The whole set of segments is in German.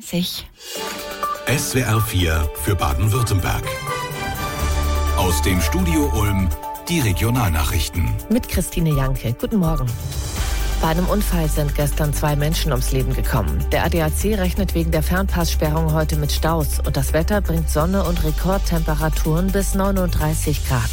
SWR 4 für Baden-Württemberg. Aus dem Studio Ulm die Regionalnachrichten. Mit Christine Janke. Guten Morgen. Bei einem Unfall sind gestern 2 Menschen ums Leben gekommen. Der ADAC rechnet wegen der Fernpasssperrung heute mit Staus. Und das Wetter bringt Sonne und Rekordtemperaturen bis 39 Grad.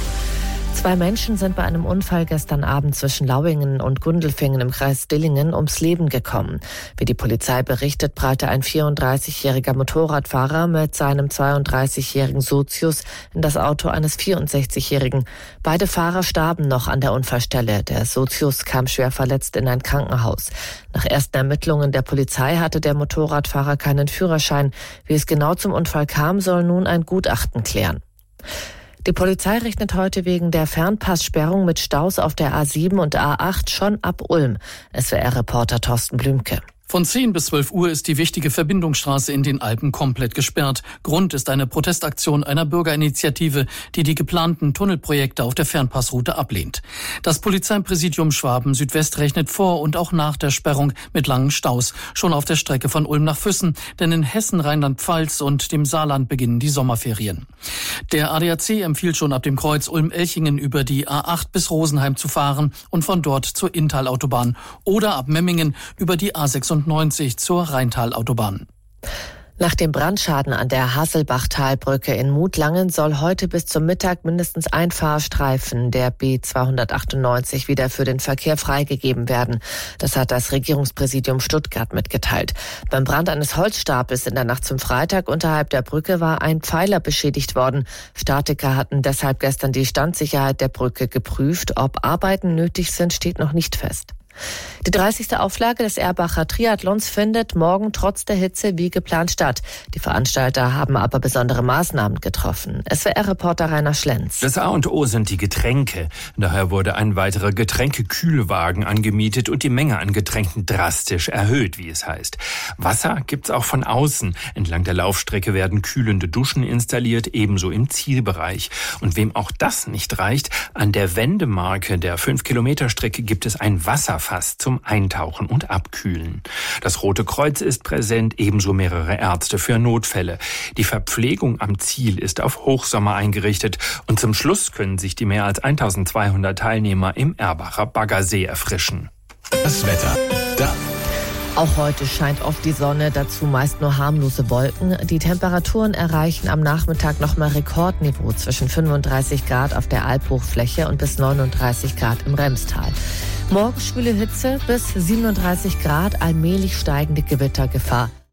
2 Menschen sind bei einem Unfall gestern Abend zwischen Lauingen und Gundelfingen im Kreis Dillingen ums Leben gekommen. Wie die Polizei berichtet, prallte ein 34-jähriger Motorradfahrer mit seinem 32-jährigen Sozius in das Auto eines 64-jährigen. Beide Fahrer starben noch an der Unfallstelle. Der Sozius kam schwer verletzt in ein Krankenhaus. Nach ersten Ermittlungen der Polizei hatte der Motorradfahrer keinen Führerschein. Wie es genau zum Unfall kam, soll nun ein Gutachten klären. Die Polizei rechnet heute wegen der Fernpasssperrung mit Staus auf der A7 und A8 schon ab Ulm. SWR-Reporter Thorsten Blümke. Von 10 bis 12 Uhr ist die wichtige Verbindungsstraße in den Alpen komplett gesperrt. Grund ist eine Protestaktion einer Bürgerinitiative, die die geplanten Tunnelprojekte auf der Fernpassroute ablehnt. Das Polizeipräsidium Schwaben Südwest rechnet vor und auch nach der Sperrung mit langen Staus. Schon auf der Strecke von Ulm nach Füssen, denn in Hessen, Rheinland-Pfalz und dem Saarland beginnen die Sommerferien. Der ADAC empfiehlt schon ab dem Kreuz Ulm-Elchingen über die A8 bis Rosenheim zu fahren und von dort zur Inntal-Autobahn oder ab Memmingen über die A96 zur Rheintal-Autobahn. Nach dem Brandschaden an der Hasselbachtalbrücke in Mutlangen soll heute bis zum Mittag mindestens ein Fahrstreifen der B298 wieder für den Verkehr freigegeben werden. Das hat das Regierungspräsidium Stuttgart mitgeteilt. Beim Brand eines Holzstapels in der Nacht zum Freitag unterhalb der Brücke war ein Pfeiler beschädigt worden. Statiker hatten deshalb gestern die Standsicherheit der Brücke geprüft. Ob Arbeiten nötig sind, steht noch nicht fest. Die 30. Auflage des Erbacher Triathlons findet morgen trotz der Hitze wie geplant statt. Die Veranstalter haben aber besondere Maßnahmen getroffen. SWR-Reporter Rainer Schlenz. Das A und O sind die Getränke. Daher wurde ein weiterer Getränkekühlwagen angemietet und die Menge an Getränken drastisch erhöht, wie es heißt. Wasser gibt's auch von außen. Entlang der Laufstrecke werden kühlende Duschen installiert, ebenso im Zielbereich. Und wem auch das nicht reicht, an der Wendemarke der 5-Kilometer-Strecke gibt es ein Wasserfass zum Eintauchen und Abkühlen. Das Rote Kreuz ist präsent, ebenso mehrere Ärzte für Notfälle. Die Verpflegung am Ziel ist auf Hochsommer eingerichtet und zum Schluss können sich die mehr als 1200 Teilnehmer im Erbacher Baggersee erfrischen. Das Wetter. Auch heute scheint oft die Sonne, dazu meist nur harmlose Wolken. Die Temperaturen erreichen am Nachmittag nochmal Rekordniveau zwischen 35 Grad auf der Albhochfläche und bis 39 Grad im Remstal. Morgen schwüle Hitze bis 37 Grad, allmählich steigende Gewittergefahr.